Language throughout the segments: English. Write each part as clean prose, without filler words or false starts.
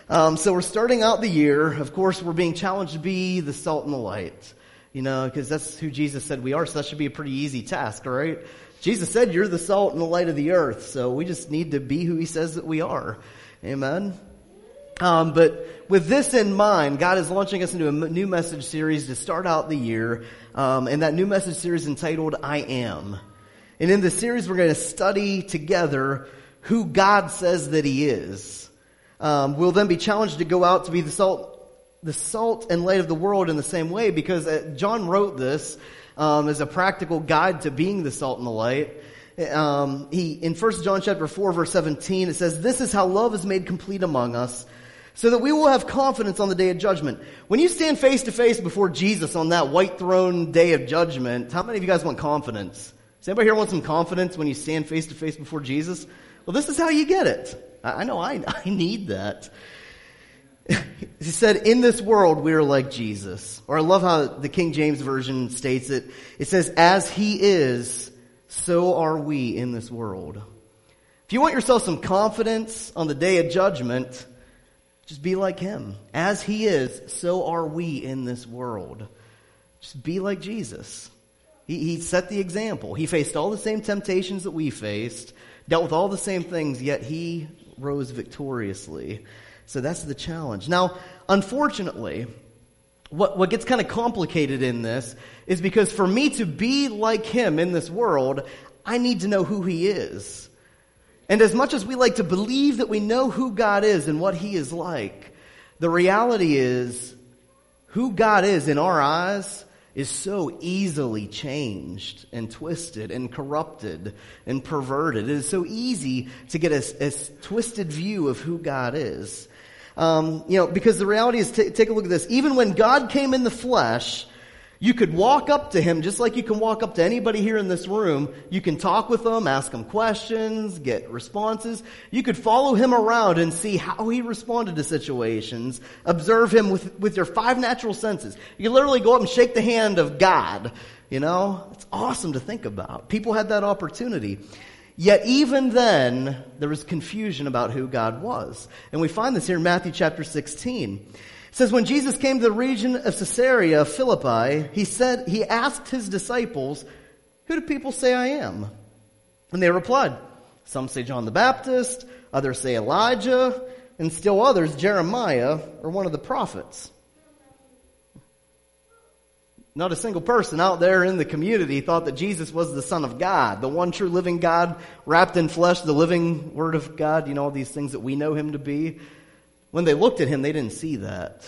So we're starting out the year. Of course, we're being challenged to be the salt and the light, because that's who Jesus said we are. So that should be a pretty easy task, right? Jesus said you're the salt and the light of the earth. So we just need to be who he says that we are. Amen. But with this in mind, God is launching us into a new message series to start out the year. And that new message series is entitled I Am. And in this series, we're going to study together who God says that he is. We'll then be challenged to go out to be the salt and light of the world in the same way, because John wrote this as a practical guide to being the salt and the light. In 1 John chapter 4, verse 17, it says, "This is how love is made complete among us, so that we will have confidence on the day of judgment." When you stand face to face before Jesus on that white throne day of judgment, how many of you guys want confidence? Does anybody here want some confidence when you stand face to face before Jesus? Well, this is how you get it. I know I need that. He said, in this world, we are like Jesus. Or I love how the King James Version states it. It says, as he is, so are we in this world. If you want yourself some confidence on the day of judgment, just be like him. As he is, so are we in this world. Just be like Jesus. He set the example. He faced all the same temptations that we faced, dealt with all the same things, yet he rose victoriously. So that's the challenge. Now, unfortunately, what gets kind of complicated in this is because for me to be like him in this world, I need to know who he is. And as much as we like to believe that we know who God is and what he is like, the reality is who God is in our eyes is so easily changed and twisted and corrupted and perverted. It is so easy to get a twisted view of who God is. Because the reality is, take a look at this. Even when God came in the flesh, you could walk up to him just like you can walk up to anybody here in this room. You can talk with them, ask him questions, get responses. You could follow him around and see how he responded to situations. Observe him with your five natural senses. You can literally go up and shake the hand of God. It's awesome to think about. People had that opportunity. Yet even then, there was confusion about who God was. And we find this here in Matthew chapter 16. It says, when Jesus came to the region of Caesarea Philippi, he asked his disciples, "Who do people say I am?" And they replied, "Some say John the Baptist, others say Elijah, and still others Jeremiah or one of the prophets." Not a single person out there in the community thought that Jesus was the Son of God, the one true living God wrapped in flesh, the living Word of God, all these things that we know him to be. When they looked at him, they didn't see that.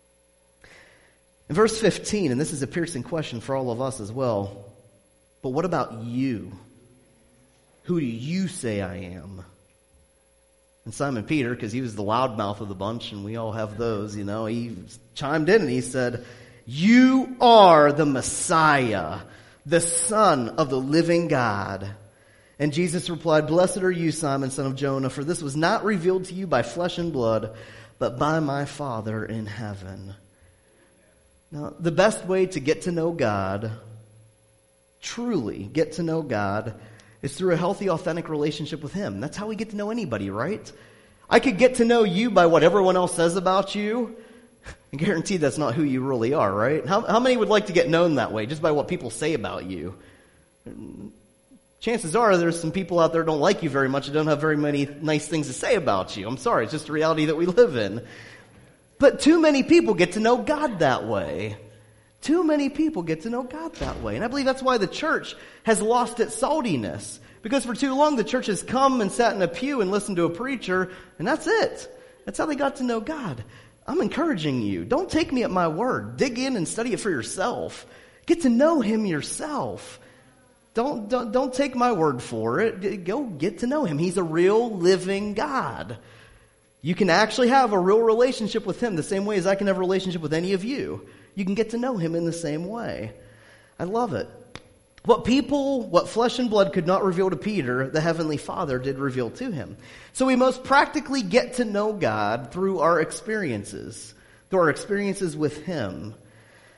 In verse 15, and this is a piercing question for all of us as well, but what about you? Who do you say I am? And Simon Peter, because he was the loudmouth of the bunch, and we all have those, he chimed in and he said, "You are the Messiah, the Son of the living God." And Jesus replied, "Blessed are you, Simon, son of Jonah, for this was not revealed to you by flesh and blood, but by my Father in heaven." Now, the best way to get to know God, truly get to know God, is through a healthy, authentic relationship with him. That's how we get to know anybody, right? I could get to know you by what everyone else says about you. I guarantee that's not who you really are, right? How many would like to get known that way, just by what people say about you? Chances are there's some people out there who don't like you very much and don't have very many nice things to say about you. I'm sorry, it's just the reality that we live in. But too many people get to know God that way. Too many people get to know God that way. And I believe that's why the church has lost its saltiness. Because for too long the church has come and sat in a pew and listened to a preacher, and that's it. That's how they got to know God. I'm encouraging you. Don't take me at my word. Dig in and study it for yourself. Get to know him yourself. Don't take my word for it. Go get to know him. He's a real living God. You can actually have a real relationship with him the same way as I can have a relationship with any of you. You can get to know him in the same way. I love it. What flesh and blood could not reveal to Peter, the Heavenly Father did reveal to him. So we most practically get to know God through our experiences with him.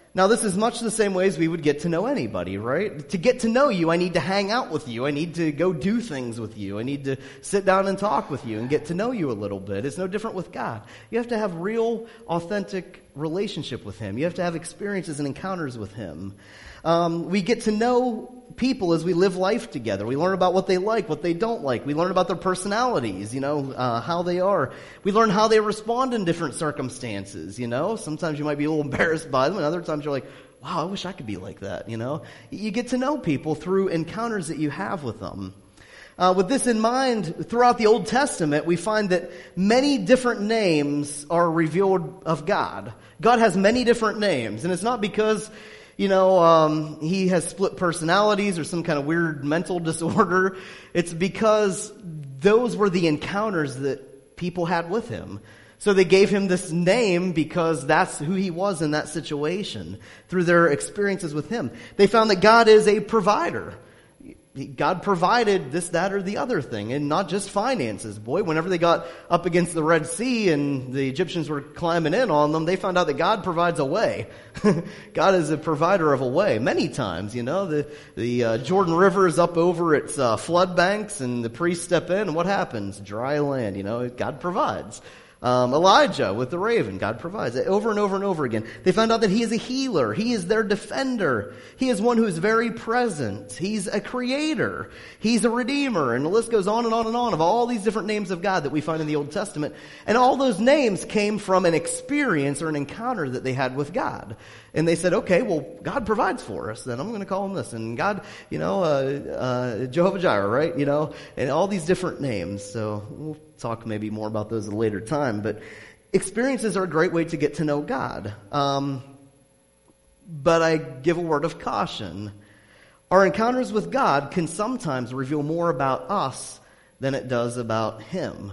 Now, this is much the same way as we would get to know anybody, right? To get to know you, I need to hang out with you. I need to go do things with you. I need to sit down and talk with you and get to know you a little bit. It's no different with God. You have to have real, authentic relationship with Him. You have to have experiences and encounters with Him. We get to know people as we live life together. We learn about what they like, what they don't like. We learn about their personalities, how they are. We learn how they respond in different circumstances, Sometimes you might be a little embarrassed by them, and other times you're like, wow, I wish I could be like that, You get to know people through encounters that you have with them. With this in mind, throughout the Old Testament, we find that many different names are revealed of God. God has many different names, and it's not because he has split personalities or some kind of weird mental disorder. It's because those were the encounters that people had with him. So they gave him this name because that's who he was in that situation through their experiences with him. They found that God is a provider. God provided this, that, or the other thing, and not just finances. Boy, whenever they got up against the Red Sea and the Egyptians were climbing in on them, they found out that God provides a way. God is a provider of a way. Many times, the Jordan River is up over its flood banks, and the priests step in, and what happens? Dry land, God provides. Elijah with the raven, God provides it over and over and over again. They found out that He is a healer. He is their defender. He is one who is very present. He's a creator. He's a redeemer. And the list goes on and on and on of all these different names of God that we find in the Old Testament. And all those names came from an experience or an encounter that they had with God. And they said, okay, well, God provides for us, then I'm going to call Him this. And God, Jehovah Jireh, right? And all these different names. So we'll talk maybe more about those at a later time. But experiences are a great way to get to know God. But I give a word of caution. Our encounters with God can sometimes reveal more about us than it does about Him.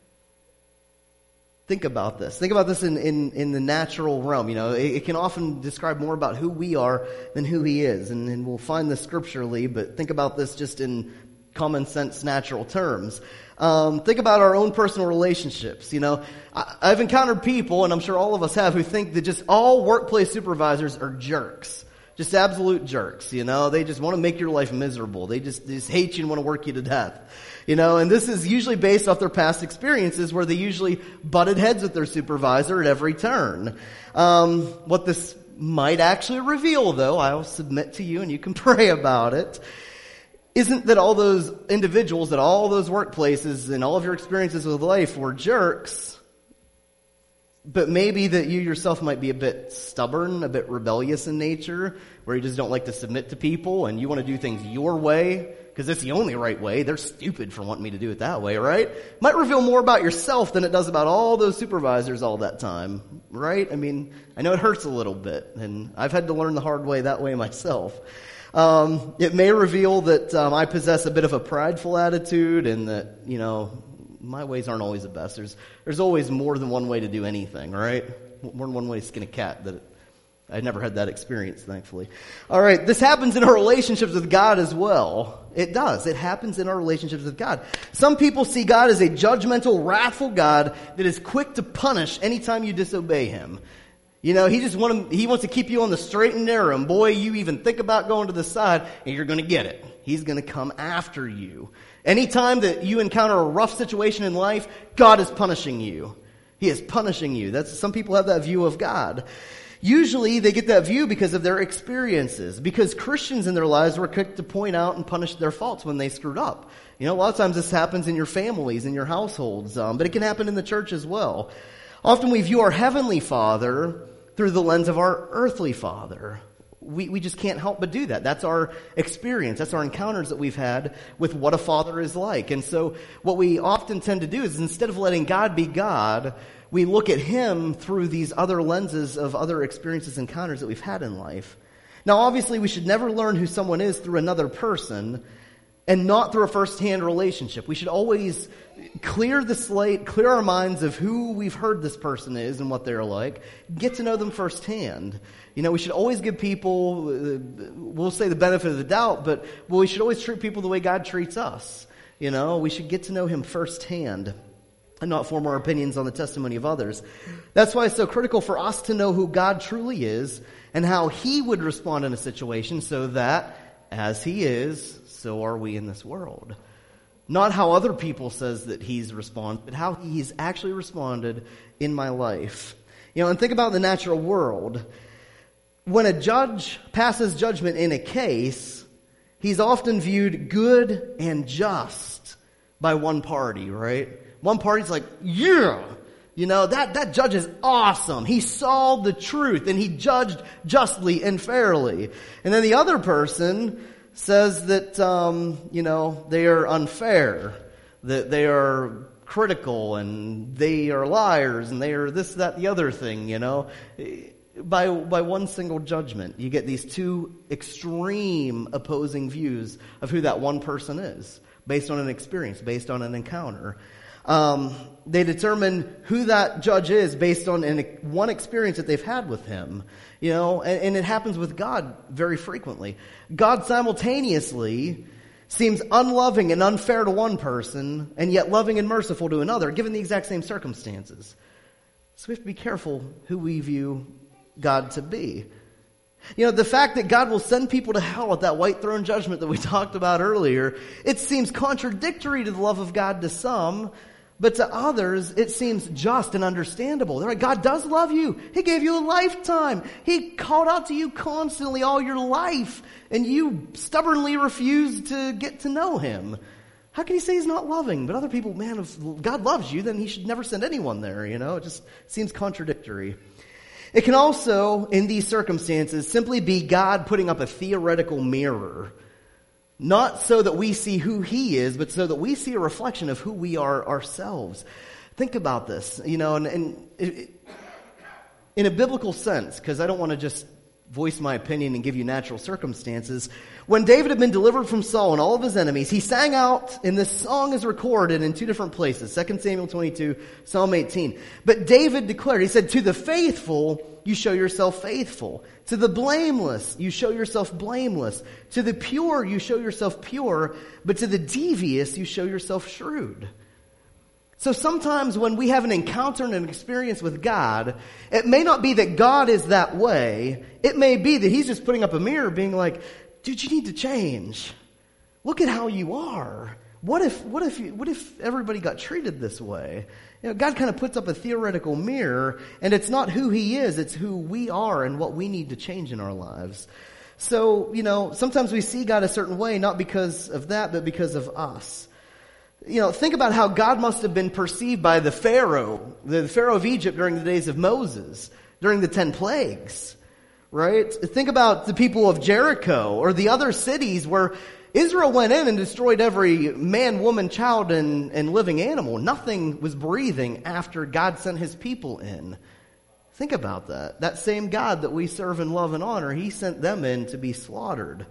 Think about this. Think about this in the natural realm. It can often describe more about who we are than who He is. And we'll find this scripturally, but think about this just in common sense, natural terms. Think about our own personal relationships. I've encountered people, and I'm sure all of us have, who think that just all workplace supervisors are jerks. Just absolute jerks, They just want to make your life miserable. They just hate you and want to work you to death. And this is usually based off their past experiences where they usually butted heads with their supervisor at every turn. What this might actually reveal, though, I'll submit to you and you can pray about it, isn't that all those individuals at all those workplaces and all of your experiences with life were jerks, but maybe that you yourself might be a bit stubborn, a bit rebellious in nature, where you just don't like to submit to people and you want to do things your way because it's the only right way. They're stupid for wanting me to do it that way, right? Might reveal more about yourself than it does about all those supervisors all that time, right? I mean, I know it hurts a little bit, and I've had to learn the hard way that way myself. It may reveal that I possess a bit of a prideful attitude and that, my ways aren't always the best. There's always more than one way to do anything, right? More than one way to skin a cat. I never had that experience, thankfully. All right, this happens in our relationships with God as well. It does. It happens in our relationships with God. Some people see God as a judgmental, wrathful God that is quick to punish anytime you disobey Him. He wants to keep you on the straight and narrow. And boy, you even think about going to the side and you're going to get it. He's going to come after you. Anytime that you encounter a rough situation in life, God is punishing you. He is punishing you. Some people have that view of God. Usually they get that view because of their experiences. Because Christians in their lives were quick to point out and punish their faults when they screwed up. A lot of times this happens in your families, in your households. But it can happen in the church as well. Often we view our Heavenly Father through the lens of our earthly father. We just can't help but do that. That's our experience. That's our encounters that we've had with what a father is like. And so what we often tend to do is instead of letting God be God, we look at Him through these other lenses of other experiences and encounters that we've had in life. Now, obviously, we should never learn who someone is through another person and not through a first-hand relationship. We should always clear the slate, clear our minds of who we've heard this person is and what they're like, get to know them firsthand. We should always give people, we'll say the benefit of the doubt, but we should always treat people the way God treats us. We should get to know Him firsthand. and not form our opinions on the testimony of others. That's why it's so critical for us to know who God truly is and how He would respond in a situation so that, as He is, so are we in this world. Not how other people says that He's responded, but how He's actually responded in my life. And think about the natural world. When a judge passes judgment in a case, he's often viewed good and just by one party, right? One party's like, yeah, that judge is awesome. He saw the truth and he judged justly and fairly. And then the other person says that, they are unfair, that they are critical and they are liars and they are this, that, the other thing, By one single judgment, you get these two extreme opposing views of who that one person is, based on an experience, based on an encounter. They determine who that judge is based on one experience that they've had with Him, and it happens with God very frequently. God simultaneously seems unloving and unfair to one person, and yet loving and merciful to another, given the exact same circumstances. So we have to be careful who we view God to be. The fact that God will send people to hell at that white throne judgment that we talked about earlier, it seems contradictory to the love of God to some, but to others, it seems just and understandable. They're like, God does love you. He gave you a lifetime. He called out to you constantly all your life, and you stubbornly refused to get to know Him. How can He say He's not loving? But other people, man, if God loves you, then He should never send anyone there, It just seems contradictory. It can also, in these circumstances, simply be God putting up a theoretical mirror. Not so that we see who He is, but so that we see a reflection of who we are ourselves. Think about this, in a biblical sense, because I don't want to just voice my opinion and give you natural circumstances. When David had been delivered from Saul and all of his enemies, he sang out, and this song is recorded in two different places, 2 Samuel 22, Psalm 18. But David declared, he said, to the faithful, you show yourself faithful. To the blameless, you show yourself blameless. To the pure, you show yourself pure. But to the devious, you show yourself shrewd. So sometimes when we have an encounter and an experience with God, it may not be that God is that way. It may be that He's just putting up a mirror being like, dude, you need to change. Look at how you are. What if everybody got treated this way? God kind of puts up a theoretical mirror, and it's not who He is, it's who we are and what we need to change in our lives. So, sometimes we see God a certain way, not because of that, but because of us. Think about how God must have been perceived by the Pharaoh of Egypt during the days of Moses, during the 10 plagues, right? Think about the people of Jericho or the other cities where Israel went in and destroyed every man, woman, child, and living animal. Nothing was breathing after God sent His people in. Think about that. That same God that we serve and love and honor, He sent them in to be slaughtered.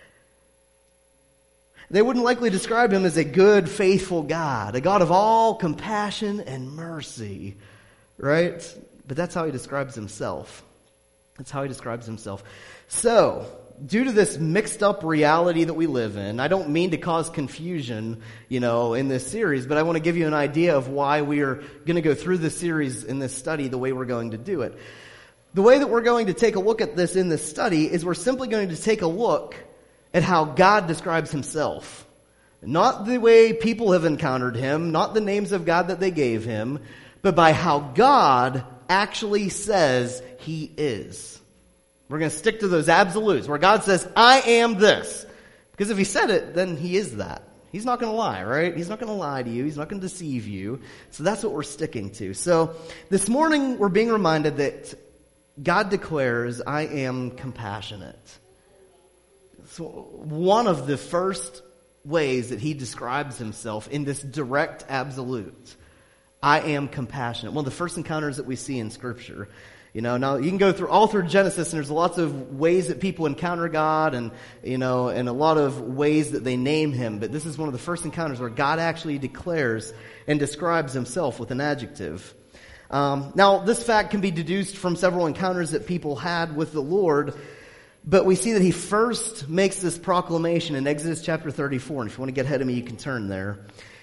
They wouldn't likely describe Him as a good, faithful God, a God of all compassion and mercy, right? But that's how He describes Himself. That's how He describes Himself. So, due to this mixed up reality that we live in, I don't mean to cause confusion, in this series, but I want to give you an idea of why we are going to go through this series in this study the way we're going to do it. The way that we're going to take a look at this in this study is we're simply going to take a look at how God describes Himself. Not the way people have encountered Him, not the names of God that they gave Him, but by how God actually says He is. We're going to stick to those absolutes, where God says, I am this. Because if He said it, then He is that. He's not going to lie, right? He's not going to lie to you. He's not going to deceive you. So that's what we're sticking to. So this morning, we're being reminded that God declares, I am compassionate. So one of the first ways that He describes Himself in this direct absolute, I am compassionate. One of the first encounters that we see in Scripture. Now you can go through Genesis, and there's lots of ways that people encounter God, and and a lot of ways that they name Him. But this is one of the first encounters where God actually declares and describes Himself with an adjective. Now this fact can be deduced from several encounters that people had with the Lord. But we see that He first makes this proclamation in Exodus chapter 34. And if you want to get ahead of me, you can turn there.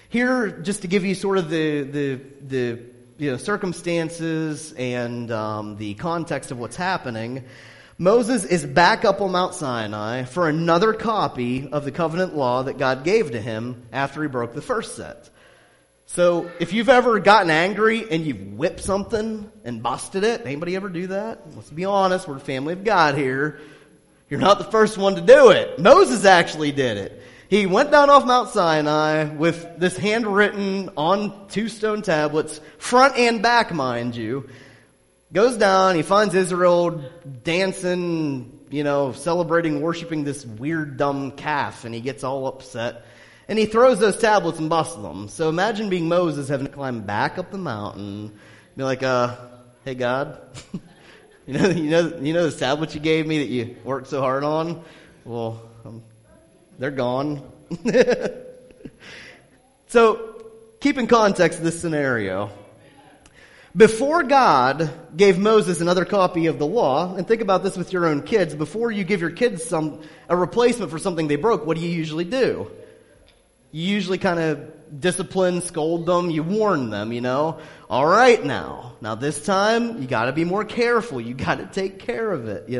Here, just to give you sort of the circumstances and the context of what's happening, Moses is back up on Mount Sinai for another copy of the covenant law that God gave to him after he broke the first set. So if you've ever gotten angry and you've whipped something and busted it, anybody ever do that? Let's be honest, we're the family of God here. You're not the first one to do it. Moses actually did it. He went down off Mount Sinai with this handwritten on 2 stone tablets, front and back, mind you. Goes down, he finds Israel dancing, celebrating, worshiping this weird, dumb calf, and he gets all upset. And he throws those tablets and busts them. So imagine being Moses having to climb back up the mountain, be like, hey God, you know those tablets you gave me that you worked so hard on? Well, they're gone. So, keep in context this scenario. Before God gave Moses another copy of the law, and think about this with your own kids, before you give your kids a replacement for something they broke, what do you usually do? You usually kind of discipline, scold them, you warn them, All right now this time, you gotta be more careful, you gotta take care of it,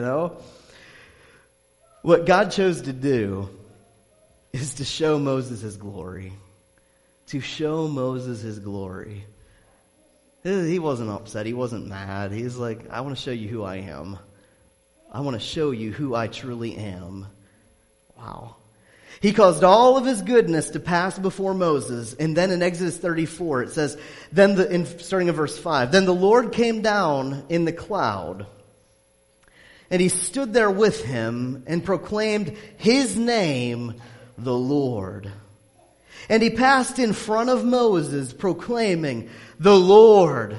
What God chose to do is to show Moses his glory. To show Moses his glory. He wasn't upset. He wasn't mad. He's like, I want to show you who I am. I want to show you who I truly am. Wow. He caused all of his goodness to pass before Moses. And then in Exodus 34, it says, starting in verse 5, then the Lord came down in the cloud, and he stood there with him and proclaimed his name, the Lord. And he passed in front of Moses, proclaiming, the Lord,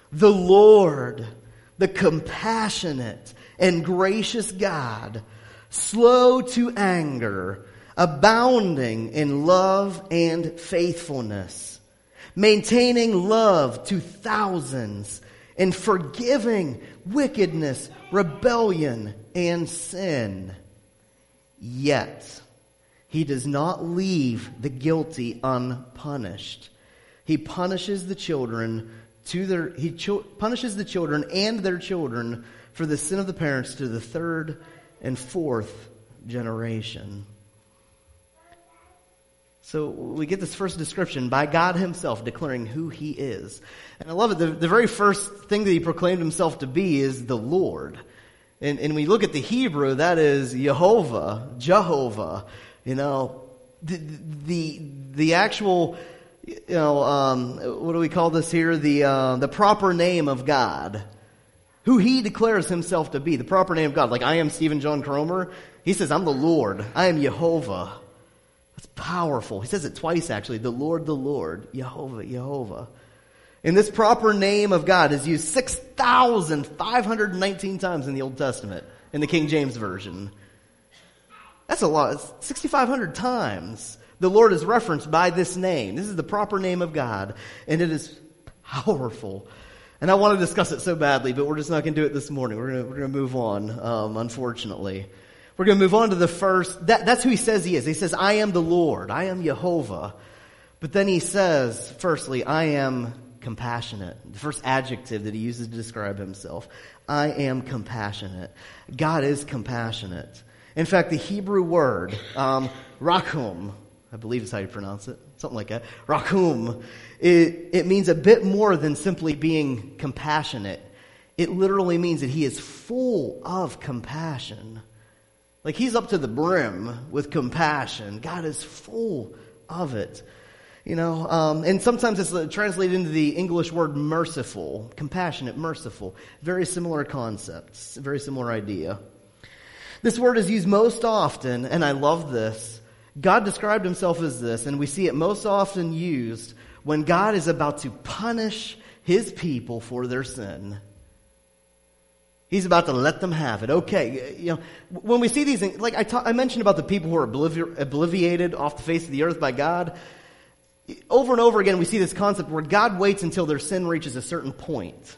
the compassionate and gracious God, slow to anger, abounding in love and faithfulness, maintaining love to thousands, and forgiving wickedness, rebellion, and sin. Yet he does not leave the guilty unpunished. He punishes the children punishes the children and their children for the sin of the parents to the 3rd and 4th generation. So we get this first description by God himself declaring who he is. And I love it. The very first thing that he proclaimed himself to be is the Lord. And when we look at the Hebrew, that is Jehovah. The actual, what do we call this here? The proper name of God. Who he declares himself to be. The proper name of God. Like I am Stephen John Cromer. He says, I'm the Lord. I am Jehovah. That's powerful. He says it twice actually. The Lord, Jehovah. And this proper name of God is used 6,519 times in the Old Testament in the King James Version. That's a lot. It's 6,500 times the Lord is referenced by this name. This is the proper name of God, and it is powerful. And I want to discuss it so badly, but we're just not going to do it this morning. We're going to move on, unfortunately. We're going to move on to the first. That's who he says he is. He says, I am the Lord. I am Jehovah. But then he says, firstly, I am compassionate. The first adjective that he uses to describe himself. I am compassionate. God is compassionate. In fact, the Hebrew word, rakum, I believe is how you pronounce it. Something like that. Rakum. It means a bit more than simply being compassionate. It literally means that he is full of compassion. Like he's up to the brim with compassion. God is full of it. And sometimes it's translated into the English word merciful, compassionate, merciful. Very similar concepts, very similar idea. This word is used most often, and I love this. God described himself as this, and we see it most often used when God is about to punish his people for their sin. He's about to let them have it. Okay, when we see these things, like I mentioned about the people who are obliviated off the face of the earth by God, over and over again we see this concept where God waits until their sin reaches a certain point.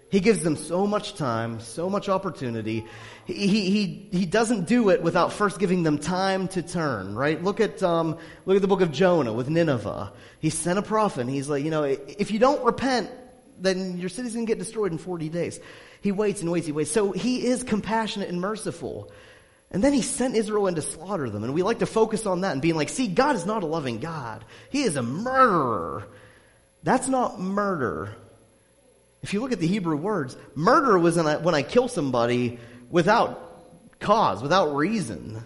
He gives them so much time, so much opportunity. He doesn't do it without first giving them time to turn, right? Look at the book of Jonah with Nineveh. He sent a prophet and he's like, if you don't repent, then your city's going to get destroyed in 40 days. He waits and waits, he waits. So he is compassionate and merciful. And then he sent Israel in to slaughter them. And we like to focus on that and being like, see, God is not a loving God. He is a murderer. That's not murder. If you look at the Hebrew words, murder was when I kill somebody without cause, without reason.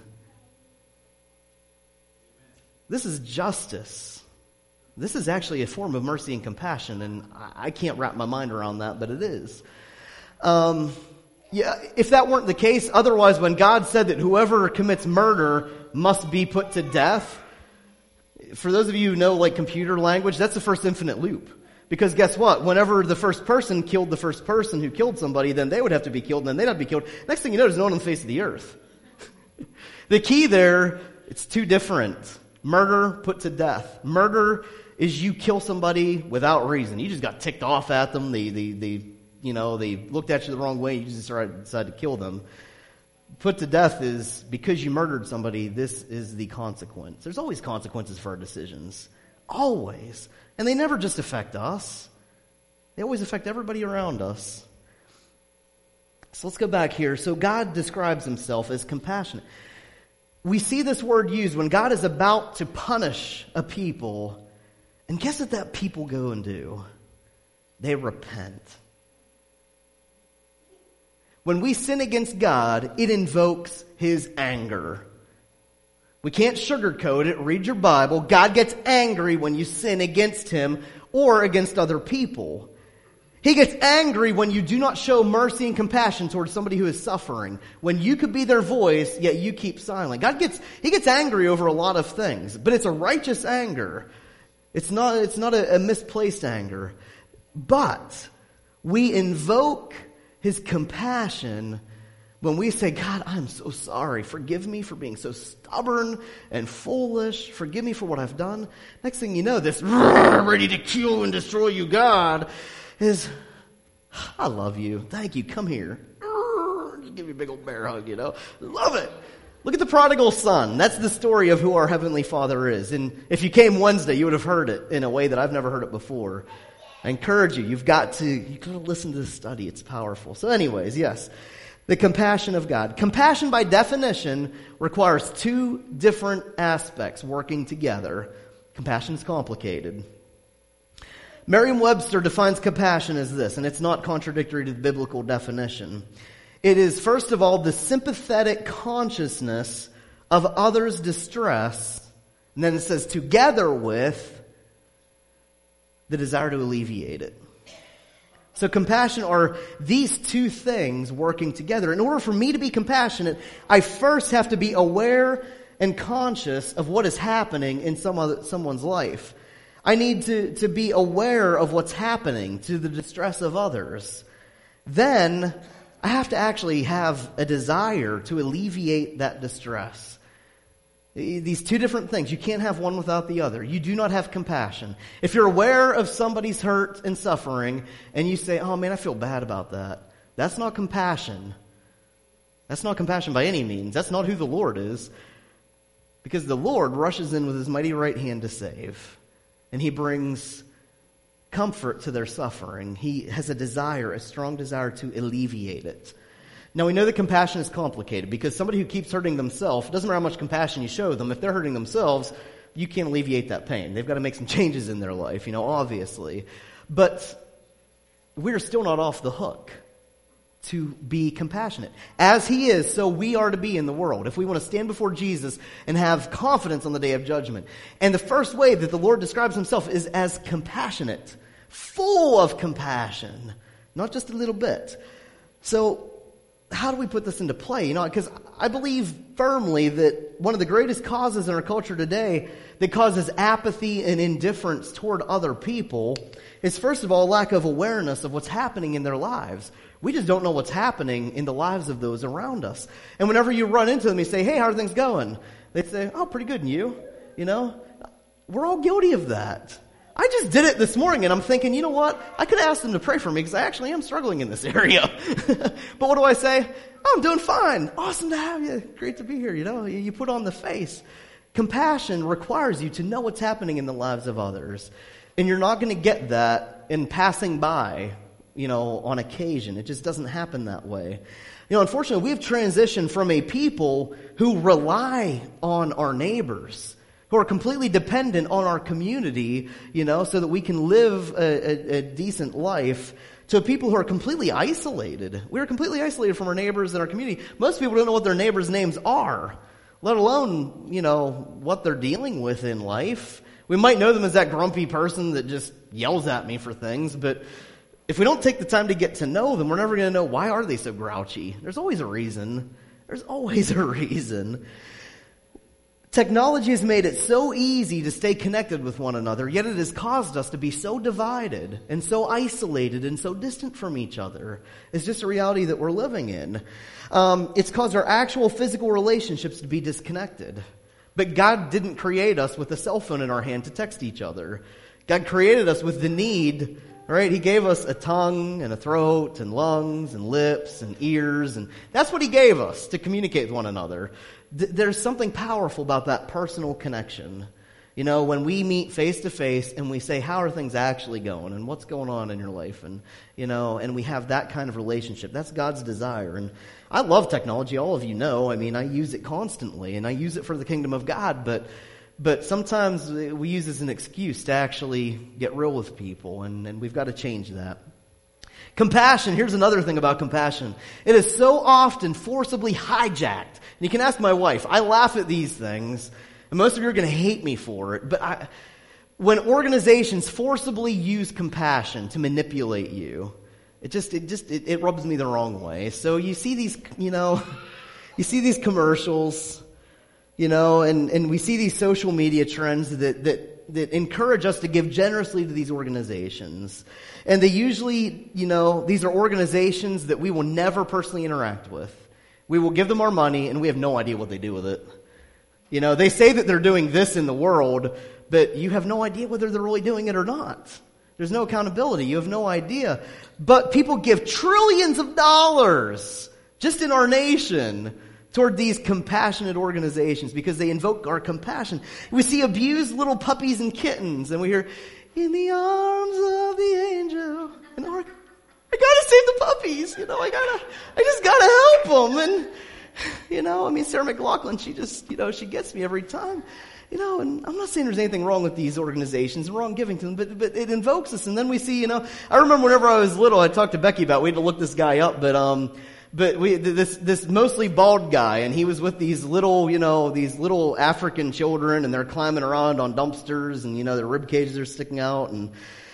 This is justice. This is actually a form of mercy and compassion, and I can't wrap my mind around that, but it is. If that weren't the case, otherwise when God said that whoever commits murder must be put to death, for those of you who know like computer language, that's the first infinite loop. Because guess what? Whenever the first person killed the first person who killed somebody, then they would have to be killed, and then they'd have to be killed. Next thing you know, there's no one on the face of the earth. The key there, it's two different. Murder, put to death. Murder is you kill somebody without reason. You just got ticked off at them. They looked at you the wrong way. You just decided to kill them. Put to death is because you murdered somebody, this is the consequence. There's always consequences for our decisions. Always. And they never just affect us. They always affect everybody around us. So let's go back here. So God describes himself as compassionate. We see this word used when God is about to punish a people. And guess what that people go and do? They repent. When we sin against God, it invokes his anger. We can't sugarcoat it. Read your Bible. God gets angry when you sin against him or against other people. He gets angry when you do not show mercy and compassion towards somebody who is suffering. When you could be their voice, yet you keep silent. He gets angry over a lot of things, but it's a righteous anger. It's not a misplaced anger. But we invoke his compassion when we say, God, I'm so sorry. Forgive me for being so stubborn and foolish. Forgive me for what I've done. Next thing you know, this ready to kill and destroy you God is, I love you. Thank you. Come here. Just give you a big old bear hug, Love it. Look at the prodigal son. That's the story of who our Heavenly Father is. And if you came Wednesday, you would have heard it in a way that I've never heard it before. I encourage you. You've got to listen to this study. It's powerful. So anyways, yes. The compassion of God. Compassion, by definition, requires two different aspects working together. Compassion is complicated. Merriam-Webster defines compassion as this, and it's not contradictory to the biblical definition. It is, first of all, the sympathetic consciousness of others' distress, and then it says, together with the desire to alleviate it. So compassion are these two things working together. In order for me to be compassionate, I first have to be aware and conscious of what is happening in someone's life. I need to be aware of what's happening to the distress of others. Then I have to actually have a desire to alleviate that distress. These two different things. You can't have one without the other. You do not have compassion. If you're aware of somebody's hurt and suffering and you say, oh man, I feel bad about that. That's not compassion. That's not compassion by any means. That's not who the Lord is. Because the Lord rushes in with his mighty right hand to save. And he brings comfort to their suffering. He has a strong desire to alleviate it. Now, we know that compassion is complicated because somebody who keeps hurting themselves, it doesn't matter how much compassion you show them, if they're hurting themselves, you can't alleviate that pain. They've got to make some changes in their life, obviously. But we're still not off the hook to be compassionate. As he is, so we are to be in the world. If we want to stand before Jesus and have confidence on the day of judgment. And the first way that the Lord describes himself is as compassionate, full of compassion, not just a little bit. So, how do we put this into play? Because I believe firmly that one of the greatest causes in our culture today that causes apathy and indifference toward other people is, first of all, lack of awareness of what's happening in their lives. We just don't know what's happening in the lives of those around us. And whenever you run into them, you say, hey, how are things going? They say, oh, pretty good, and you? We're all guilty of that. I just did it this morning, and I'm thinking, you know what? I could ask them to pray for me because I actually am struggling in this area. But what do I say? Oh, I'm doing fine. Awesome to have you. Great to be here. You put on the face. Compassion requires you to know what's happening in the lives of others. And you're not going to get that in passing by, on occasion. It just doesn't happen that way. Unfortunately, we've transitioned from a people who rely on our neighbors, who are completely dependent on our community, so that we can live a decent life, to people who are completely isolated. We're completely isolated from our neighbors and our community. Most people don't know what their neighbors' names are, let alone, what they're dealing with in life. We might know them as that grumpy person that just yells at me for things, but if we don't take the time to get to know them, we're never going to know, why are they so grouchy? There's always a reason. There's always a reason. Technology has made it so easy to stay connected with one another, yet it has caused us to be so divided and so isolated and so distant from each other. It's just a reality that we're living in. It's caused our actual physical relationships to be disconnected. But God didn't create us with a cell phone in our hand to text each other. God created us with the need, right? He gave us a tongue and a throat and lungs and lips and ears, and that's what He gave us to communicate with one another. There's something powerful about that personal connection. When we meet face to face and we say, how are things actually going and what's going on in your life? And, and we have that kind of relationship. That's God's desire. And I love technology. All of you know. I use it constantly and I use it for the kingdom of God. But sometimes we use it as an excuse to actually get real with people. And we've got to change that. Compassion. Here's another thing about compassion. It is so often forcibly hijacked. And you can ask my wife. I laugh at these things, and most of you are going to hate me for it. But when organizations forcibly use compassion to manipulate you, it rubs me the wrong way. So you see these, you see these commercials, and we see these social media trends that encourage us to give generously to these organizations. And they usually, these are organizations that we will never personally interact with. We will give them our money, and we have no idea what they do with it. They say that they're doing this in the world, but you have no idea whether they're really doing it or not. There's no accountability. You have no idea. But people give trillions of dollars just in our nation toward these compassionate organizations because they invoke our compassion. We see abused little puppies and kittens, and we hear, in the arms of the angel. And I gotta save the puppies, I just gotta help them. And, Sarah McLachlan, she just, she gets me every time. And I'm not saying there's anything wrong with these organizations, wrong giving to them, but it invokes us. And then we see, I remember whenever I was little, I talked to Becky about, we had to look this guy up, but this mostly bald guy, and he was with these little African children, and they're climbing around on dumpsters, and, their rib cages are sticking out, and,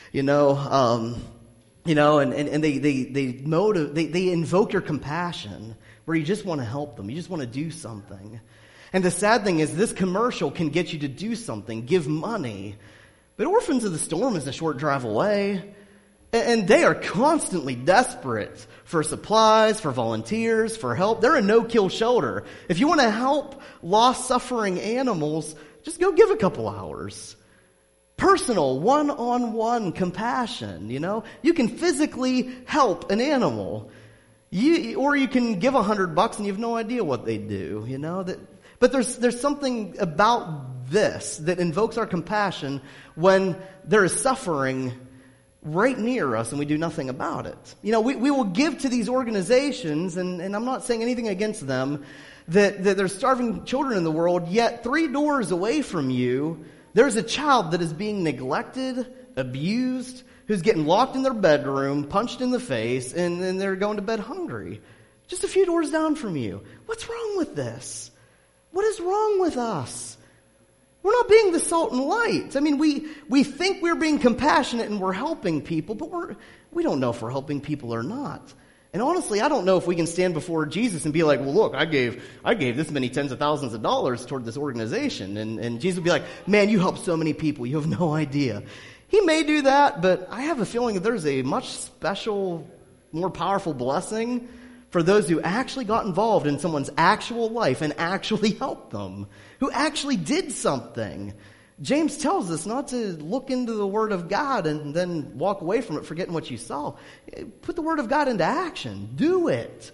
and they invoke your compassion where you just want to help them. You just want to do something. And the sad thing is this commercial can get you to do something, give money. But Orphans of the Storm is a short drive away. And they are constantly desperate for supplies, for volunteers, for help. They're a no-kill shelter. If you want to help lost, suffering animals, just go give a couple hours. Personal, one-on-one compassion, You can physically help an animal. Or you can give $100 and you have no idea what they do, But there's something about this that invokes our compassion when there is suffering right near us and we do nothing about it. We will give to these organizations, and I'm not saying anything against them, that there's starving children in the world, yet 3 doors away from you, there's a child that is being neglected, abused, who's getting locked in their bedroom, punched in the face, and then they're going to bed hungry. Just a few doors down from you. What's wrong with this? What is wrong with us? We're not being the salt and light. We think we're being compassionate and we're helping people, but we don't know if we're helping people or not. And honestly, I don't know if we can stand before Jesus and be like, well, look, I gave this many tens of thousands of dollars toward this organization. And Jesus would be like, man, you helped so many people. You have no idea. He may do that, but I have a feeling that there's a much special, more powerful blessing for those who actually got involved in someone's actual life and actually helped them, who actually did something. James tells us not to look into the Word of God and then walk away from it forgetting what you saw. Put the Word of God into action. Do it.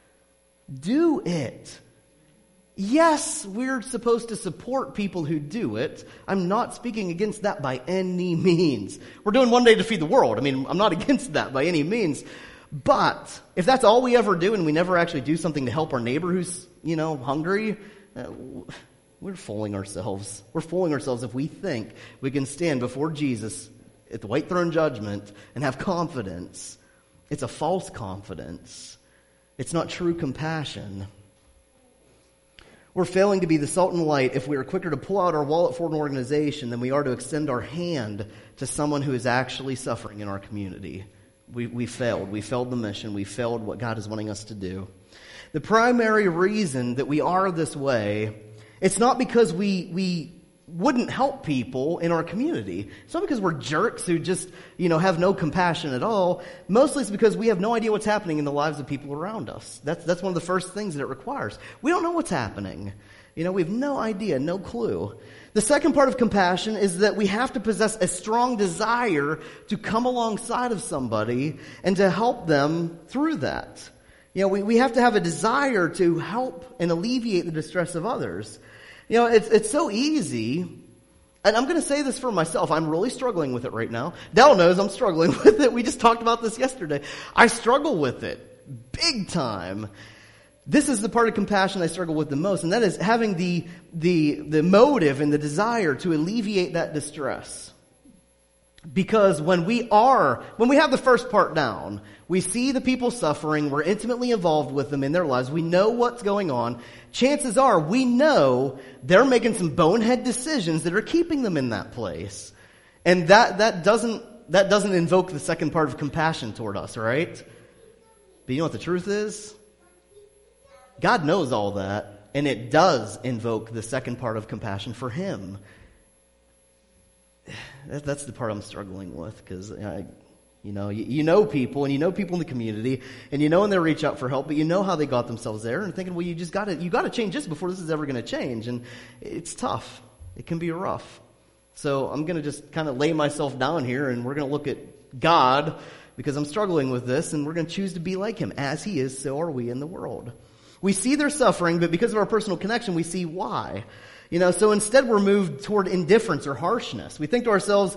Do it. Yes, we're supposed to support people who do it. I'm not speaking against that by any means. We're doing one day to feed the world. I mean, I'm not against that by any means. But if that's all we ever do and we never actually do something to help our neighbor who's, hungry, we're fooling ourselves. We're fooling ourselves if we think we can stand before Jesus at the white throne judgment and have confidence. It's a false confidence. It's not true compassion. We're failing to be the salt and light if we are quicker to pull out our wallet for an organization than we are to extend our hand to someone who is actually suffering in our community. We failed. We failed the mission. We failed what God is wanting us to do. The primary reason that we are this way, it's not because we wouldn't help people in our community. It's not because we're jerks who just, have no compassion at all. Mostly it's because we have no idea what's happening in the lives of people around us. That's one of the first things that it requires. We don't know what's happening. We have no idea, no clue. The second part of compassion is that we have to possess a strong desire to come alongside of somebody and to help them through that. We have to have a desire to help and alleviate the distress of others. It's so easy, and I'm going to say this for myself. I'm really struggling with it right now. Dell knows I'm struggling with it. We just talked about this yesterday. I struggle with it big time. This is the part of compassion I struggle with the most, and that is having the motive and the desire to alleviate that distress. Because when we have the first part down, we see the people suffering, we're intimately involved with them in their lives, we know what's going on, chances are we know they're making some bonehead decisions that are keeping them in that place. And that doesn't invoke the second part of compassion toward us, right? But you know what the truth is? God knows all that, and it does invoke the second part of compassion for Him. That's the part I'm struggling with, because you know people, and you know people in the community, and when they reach out for help, but you know how they got themselves there, and thinking, well, you got to change this before this is ever going to change, and it's tough. It can be rough. So I'm going to just kind of lay myself down here, and we're going to look at God, because I'm struggling with this, and we're going to choose to be like Him. As He is, so are we in the world. We see their suffering, but because of our personal connection, we see why. So instead we're moved toward indifference or harshness. We think to ourselves,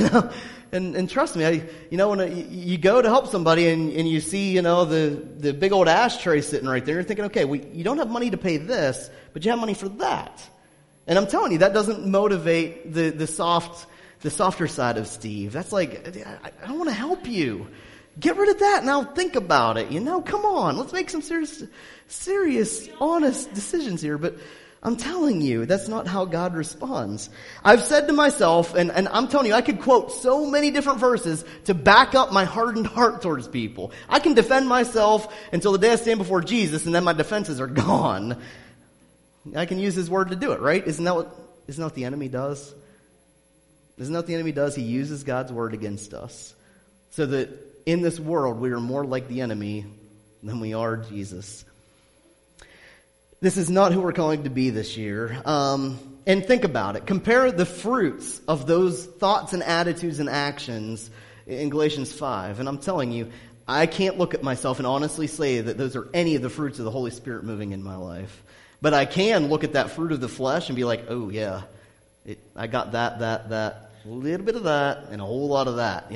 and trust me, when you go to help somebody and you see, the big old ashtray sitting right there, you're thinking, okay, you don't have money to pay this, but you have money for that. And I'm telling you, that doesn't motivate the softer side of Steve. That's like, I don't want to help you. Get rid of that. Now think about it. Come on. Let's make some serious, honest decisions here. But I'm telling you, that's not how God responds. I've said to myself, and I'm telling you, I could quote so many different verses to back up my hardened heart towards people. I can defend myself until the day I stand before Jesus, and then my defenses are gone. I can use His word to do it, right? Isn't that what the enemy does? Isn't that what the enemy does? He uses God's word against us, so that in this world we are more like the enemy than we are Jesus. This is not who we're calling to be this year. And think about it. Compare the fruits of those thoughts and attitudes and actions in Galatians 5. And I'm telling you, I can't look at myself and honestly say that those are any of the fruits of the Holy Spirit moving in my life. But I can look at that fruit of the flesh and be like, oh yeah, I got that, a little bit of that, and a whole lot of that,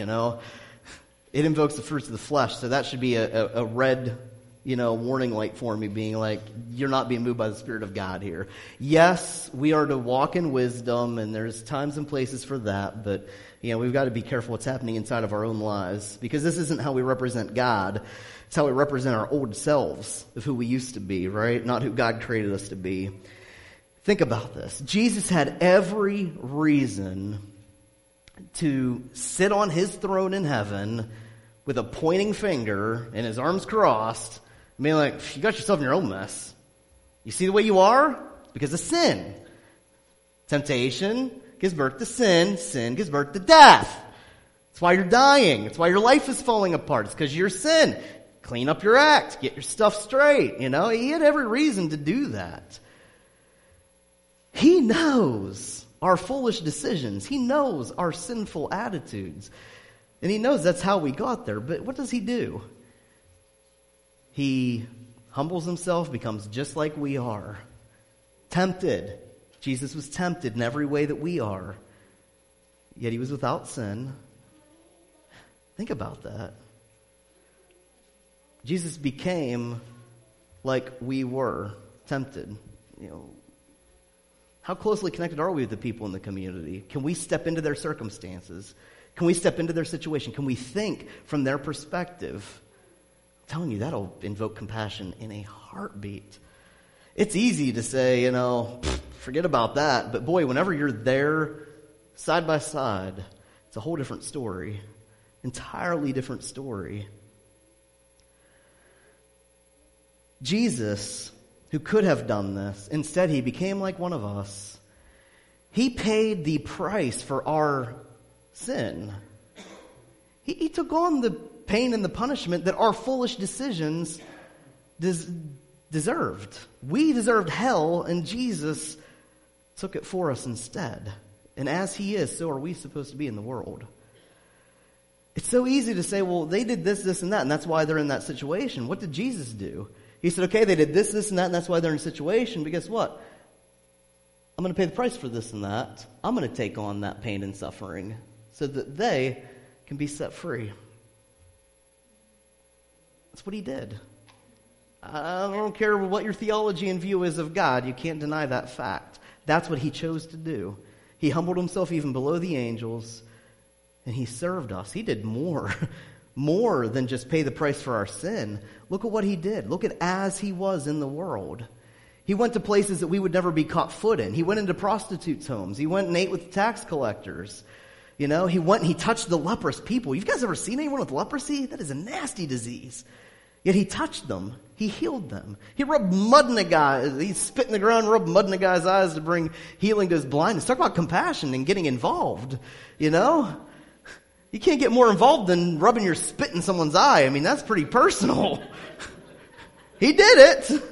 It invokes the fruits of the flesh, so that should be a red warning light for me, being like, you're not being moved by the Spirit of God here. Yes, we are to walk in wisdom, and there's times and places for that, but we've got to be careful what's happening inside of our own lives, because this isn't how we represent God. It's how we represent our old selves of who we used to be, right? Not who God created us to be. Think about this. Jesus had every reason to sit on His throne in heaven with a pointing finger and His arms crossed, and being like, you got yourself in your own mess. You see the way you are? Because of sin. Temptation gives birth to sin. Sin gives birth to death. That's why you're dying. That's why your life is falling apart. It's because of your sin. Clean up your act. Get your stuff straight. He had every reason to do that. He knows our foolish decisions. He knows our sinful attitudes. And he knows that's how we got there. But what does he do? He humbles himself, becomes just like we are. Tempted. Jesus was tempted in every way that we are. Yet he was without sin. Think about that. Jesus became like we were, tempted. How closely connected are we with the people in the community? Can we step into their circumstances? Can we step into their situation? Can we think from their perspective? I'm telling you, that'll invoke compassion in a heartbeat. It's easy to say, forget about that. But boy, whenever you're there side by side, it's a whole different story. Entirely different story. Jesus, who could have done this, instead he became like one of us. He paid the price for our sin. He took on the pain and the punishment that our foolish decisions deserved. We deserved hell, and Jesus took it for us instead. And as he is, so are we supposed to be in the world. It's so easy to say, well, they did this, this, and that, and that's why they're in that situation. What did Jesus do? He said, okay, they did this, this, and that, and that's why they're in a situation. But guess what? I'm going to pay the price for this and that. I'm going to take on that pain and suffering so that they can be set free. That's what he did. I don't care what your theology and view is of God. You can't deny that fact. That's what he chose to do. He humbled himself even below the angels, and he served us. He did more than just pay the price for our sin. Look at what he did. Look at as he was in the world. He went to places that we would never be caught foot in. He went into prostitutes' homes. He went and ate with tax collectors. He went and he touched the leprous people. You guys ever seen anyone with leprosy? That is a nasty disease. Yet he touched them. He healed them. He rubbed mud in a guy. He spit in the ground, rubbed mud in a guy's eyes to bring healing to his blindness. Talk about compassion and getting involved. You can't get more involved than rubbing your spit in someone's eye. I mean, that's pretty personal. He did it.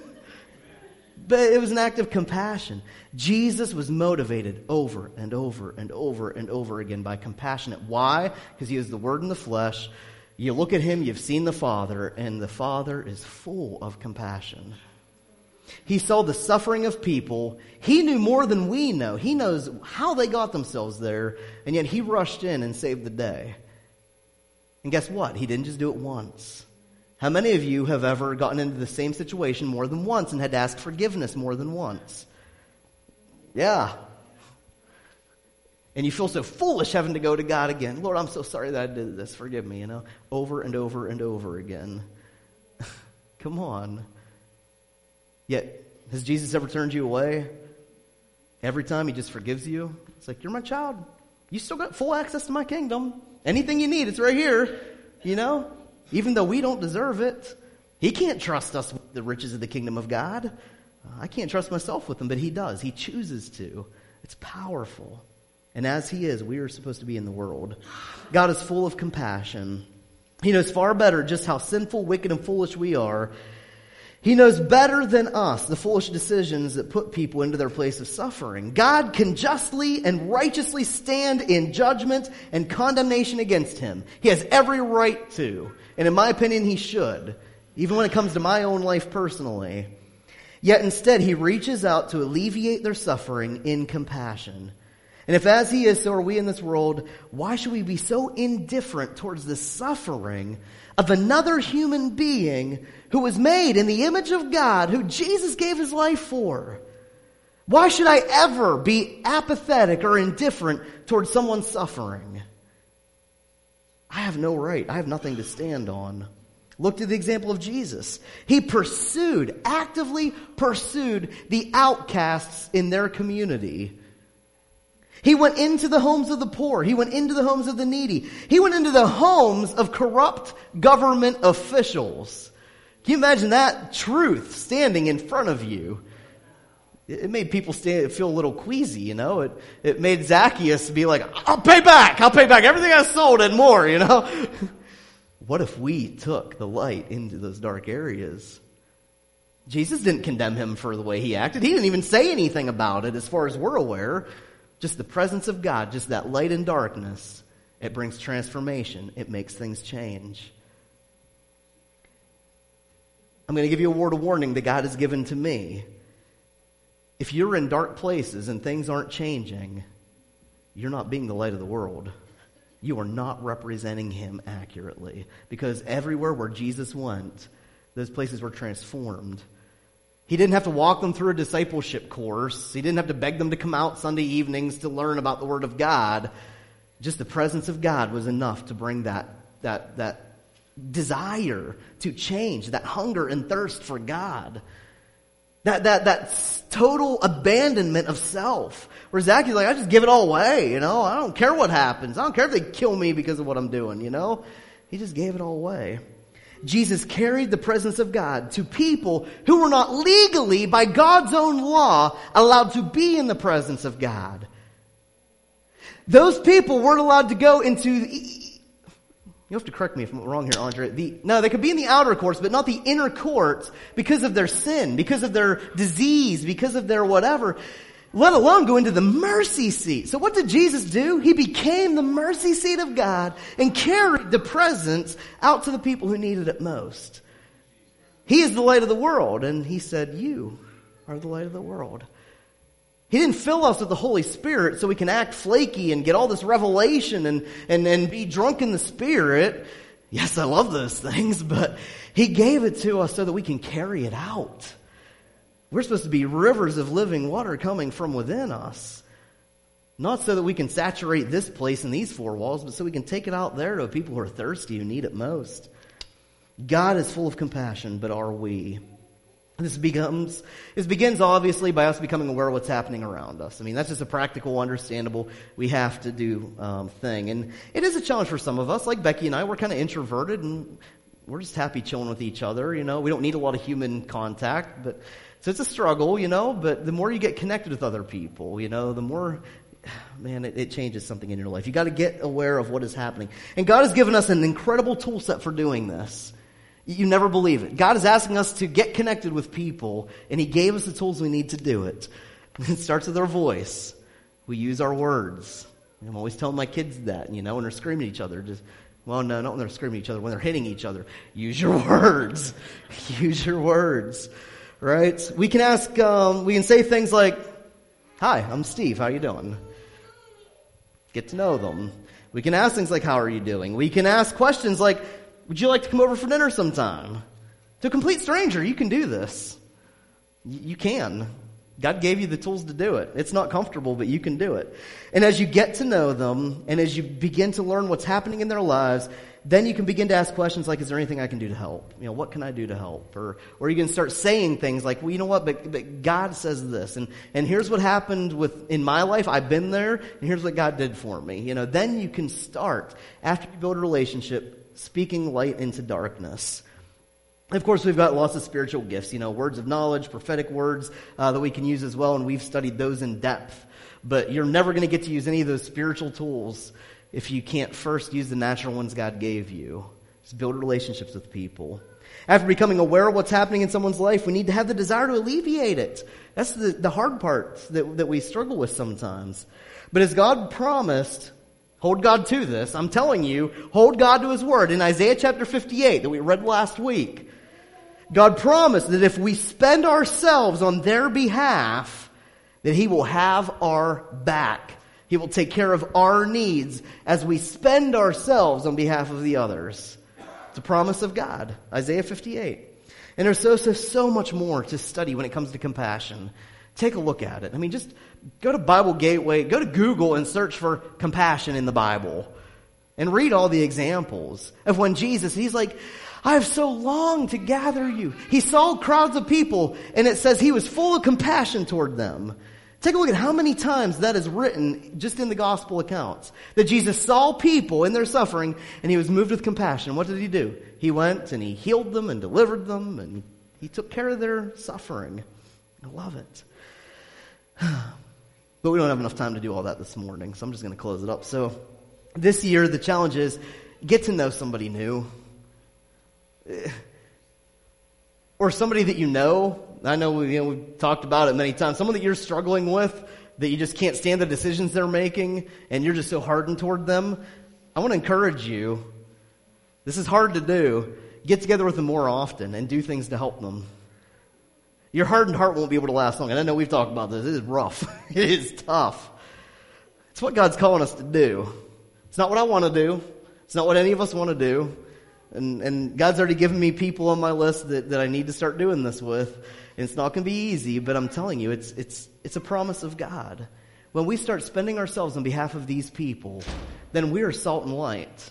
But it was an act of compassion. Jesus was motivated over and over and over and over again by compassion. Why? Because he is the Word in the flesh. You look at him, you've seen the Father, and the Father is full of compassion. He saw the suffering of people. He knew more than we know. He knows how they got themselves there, and yet he rushed in and saved the day. And guess what? He didn't just do it once. How many of you have ever gotten into the same situation more than once and had to ask forgiveness more than once? Yeah. And you feel so foolish having to go to God again. Lord, I'm so sorry that I did this. Forgive me, over and over and over again. Come on. Yet, has Jesus ever turned you away? Every time he just forgives you. It's like, you're my child. You still got full access to my kingdom. Anything you need, it's right here. Even though we don't deserve it. He can't trust us with the riches of the kingdom of God. I can't trust myself with them, but he does. He chooses to. It's powerful. And as he is, we are supposed to be in the world. God is full of compassion. He knows far better just how sinful, wicked, and foolish we are. He knows better than us the foolish decisions that put people into their place of suffering. God can justly and righteously stand in judgment and condemnation against him. He has every right to. And in my opinion, he should. Even when it comes to my own life personally. Yet instead, he reaches out to alleviate their suffering in compassion. And if as he is, so are we in this world, why should we be so indifferent towards the suffering of another human being who was made in the image of God, who Jesus gave his life for? Why should I ever be apathetic or indifferent towards someone's suffering? I have no right. I have nothing to stand on. Look to the example of Jesus. He actively pursued the outcasts in their community. He went into the homes of the poor. He went into the homes of the needy. He went into the homes of corrupt government officials. Can you imagine that truth standing in front of you? It made people feel a little queasy, It made Zacchaeus be like, I'll pay back everything I sold and more, What if we took the light into those dark areas? Jesus didn't condemn him for the way he acted. He didn't even say anything about it as far as we're aware. Just the presence of God, just that light and darkness, it brings transformation. It makes things change. I'm going to give you a word of warning that God has given to me. If you're in dark places and things aren't changing, you're not being the light of the world. You are not representing him accurately. Because everywhere where Jesus went, those places were transformed. He didn't have to walk them through a discipleship course. He didn't have to beg them to come out Sunday evenings to learn about the Word of God. Just the presence of God was enough to bring that desire to change, that hunger and thirst for God. That total abandonment of self. Where Zacchaeus like, I just give it all away, I don't care what happens. I don't care if they kill me because of what I'm doing, He just gave it all away. Jesus carried the presence of God to people who were not legally, by God's own law, allowed to be in the presence of God. Those people weren't allowed to go into you have to correct me if I'm wrong here, Andre. They could be in the outer courts, but not the inner courts because of their sin, because of their disease, because of their whatever, let alone go into the mercy seat. So what did Jesus do? He became the mercy seat of God and carried the presence out to the people who needed it most. He is the light of the world, and he said, you are the light of the world. He didn't fill us with the Holy Spirit so we can act flaky and get all this revelation and be drunk in the Spirit. Yes, I love those things, but he gave it to us so that we can carry it out. We're supposed to be rivers of living water coming from within us. Not so that we can saturate this place and these four walls, but so we can take it out there to people who are thirsty, who need it most. God is full of compassion, but are we? This begins obviously by us becoming aware of what's happening around us. I mean, that's just a practical, understandable, we have to do thing. And it is a challenge for some of us. Like Becky and I, we're kind of introverted and we're just happy chilling with each other. We don't need a lot of human contact, but so it's a struggle, but the more you get connected with other people, the more, man, it changes something in your life. You got to get aware of what is happening. And God has given us an incredible tool set for doing this. You never believe it. God is asking us to get connected with people, and he gave us the tools we need to do it. It starts with our voice. We use our words. I'm always telling my kids that, when they're screaming at each other. No, not when they're screaming at each other, when they're hitting each other. Use your words. Use your words. Right? We can say things like, hi, I'm Steve, how you doing? Get to know them. We can ask things like, how are you doing? We can ask questions like, would you like to come over for dinner sometime? To a complete stranger, you can do this. You can. God gave you the tools to do it. It's not comfortable, but you can do it. And as you get to know them, and as you begin to learn what's happening in their lives, then you can begin to ask questions like, is there anything I can do to help? What can I do to help? Or you can start saying things like, well, you know what, but God says this. And here's what happened in my life. I've been there, and here's what God did for me. Then you can start, after you build a relationship, speaking light into darkness. Of course, we've got lots of spiritual gifts, words of knowledge, prophetic words that we can use as well, and we've studied those in depth. But you're never going to get to use any of those spiritual tools if you can't first use the natural ones God gave you. Just build relationships with people. After becoming aware of what's happening in someone's life, we need to have the desire to alleviate it. That's the hard part that we struggle with sometimes. But as God promised, hold God to this. I'm telling you, hold God to his word. In Isaiah chapter 58 that we read last week, God promised that if we spend ourselves on their behalf, that he will have our back. He will take care of our needs as we spend ourselves on behalf of the others. It's a promise of God. Isaiah 58. And there's so much more to study when it comes to compassion. Take a look at it. Just go to Bible Gateway, go to Google and search for compassion in the Bible. And read all the examples of when he's like, I have so longed to gather you. He saw crowds of people, and it says he was full of compassion toward them. Take a look at how many times that is written just in the gospel accounts. That Jesus saw people in their suffering, and he was moved with compassion. What did he do? He went and he healed them and delivered them, and he took care of their suffering. I love it. But we don't have enough time to do all that this morning, so I'm just going to close it up. So this year, the challenge is get to know somebody new. Or somebody that you know. I know we've talked about it many times. Someone that you're struggling with, that you just can't stand the decisions they're making and you're just so hardened toward them, I want to encourage you. This is hard to do. Get together with them more often and do things to help them. Your hardened heart won't be able to last long. And I know we've talked about this. It is rough. It is tough. It's what God's calling us to do. It's not what I want to do. It's not what any of us want to do. And God's already given me people on my list that I need to start doing this with. And it's not going to be easy, but I'm telling you, it's a promise of God. When we start spending ourselves on behalf of these people, then we are salt and light.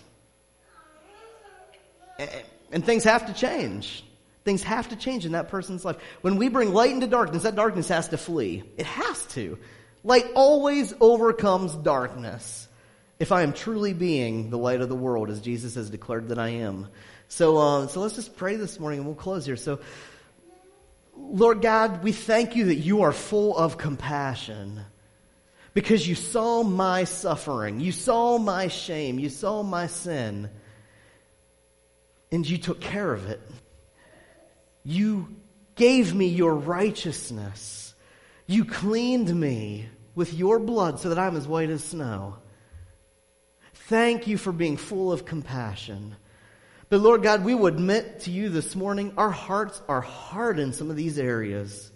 And things have to change. Things have to change in that person's life. When we bring light into darkness, that darkness has to flee. It has to. Light always overcomes darkness. If I am truly being the light of the world, as Jesus has declared that I am. So let's just pray this morning and we'll close here. So, Lord God, we thank you that you are full of compassion because you saw my suffering. You saw my shame. You saw my sin. And you took care of it. You gave me your righteousness. You cleaned me with your blood so that I'm as white as snow. Thank you for being full of compassion. But Lord God, we will admit to you this morning, our hearts are hard in some of these areas.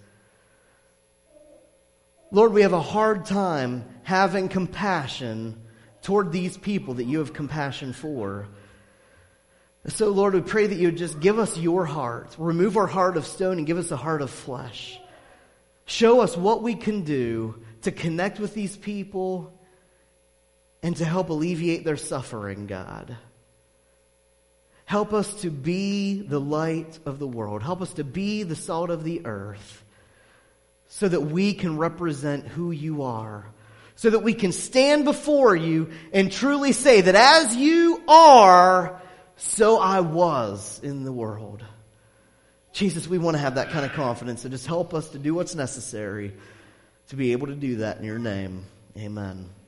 Lord, we have a hard time having compassion toward these people that you have compassion for. So, Lord, we pray that you would just give us your heart. Remove our heart of stone and give us a heart of flesh. Show us what we can do to connect with these people and to help alleviate their suffering, God. Help us to be the light of the world. Help us to be the salt of the earth so that we can represent who you are. So that we can stand before you and truly say that as you are, so I was in the world. Jesus, we want to have that kind of confidence. So just help us to do what's necessary to be able to do that in your name. Amen.